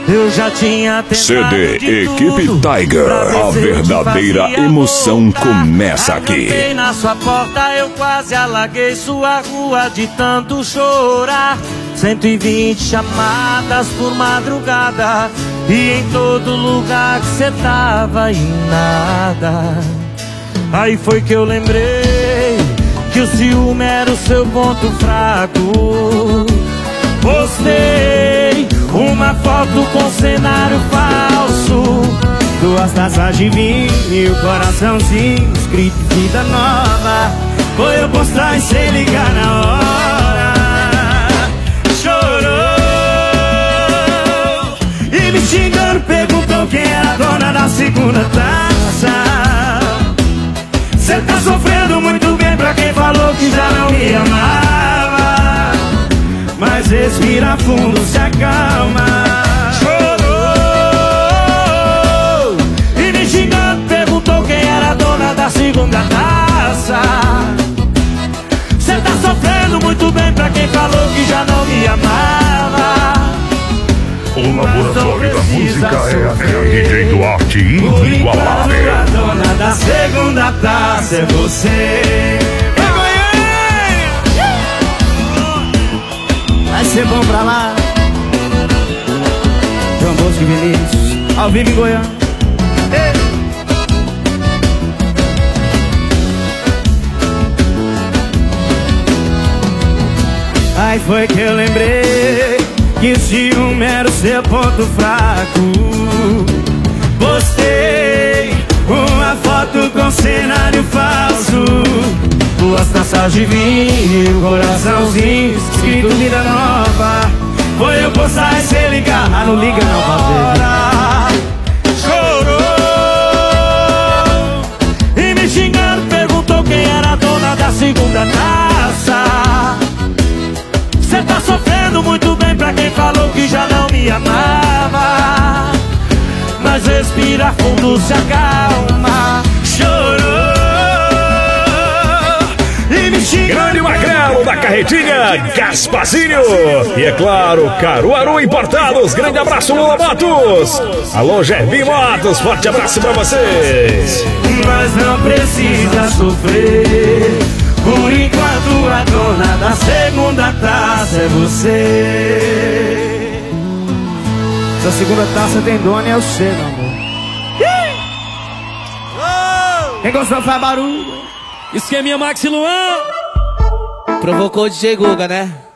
Eu já tinha tentado CD Equipe Tiger, a verdadeira emoção começa aqui. Acamei na sua porta, eu quase alaguei sua rua de tanto chorar. 120 chamadas por madrugada, e em todo lugar que cê tava e nada. Aí foi que eu lembrei que o ciúme era o seu ponto fraco. Postei uma foto com cenário falso, 2 taças de vinho e o coraçãozinho escrito vida nova. Foi eu postar e sem ligar na hora. Chorou e me xingando, perguntou quem era a dona da segunda taça. Cê tá sofrendo muito bem pra quem falou que já não me amava. Mas respira fundo, se acalma. Chorou e me xingando, perguntou quem era a dona da segunda taça. Cê tá sofrendo muito bem pra quem falou que já não me amava. O laboratório da música é DJ Duarte inigualável. A dona da segunda taça é você. Vai ser bom pra lá. João Bosco e Vinícius, ao vivo em Goiânia. Aí foi que eu lembrei que o ciúme era o seu ponto fraco. Postei uma foto com cenário falso, 2 taças de vinho, coraçãozinho escrito vida nova. Foi eu postar e cê ligar, ah, não liga não, hora. Chorou e me xingando, perguntou quem era a dona da segunda taça. Cê tá sofrendo muito bem pra quem falou que já não me amava. Mas respira fundo, se acalma. Chorou e me xingando. Grande Magrelo da Carretinha, Gaspazinho. E é claro, Caruaru Importados. Grande abraço, Lula Motos. Alô, Gervinho Motos, forte abraço pra vocês. Mas não precisa sofrer, por enquanto a dona da segunda taça é você. Essa segunda taça tem dono e é o seu, meu amor. Quem gostou faz barulho. Esqueminha Maxi Luan. Provocou o DJ Guga, né?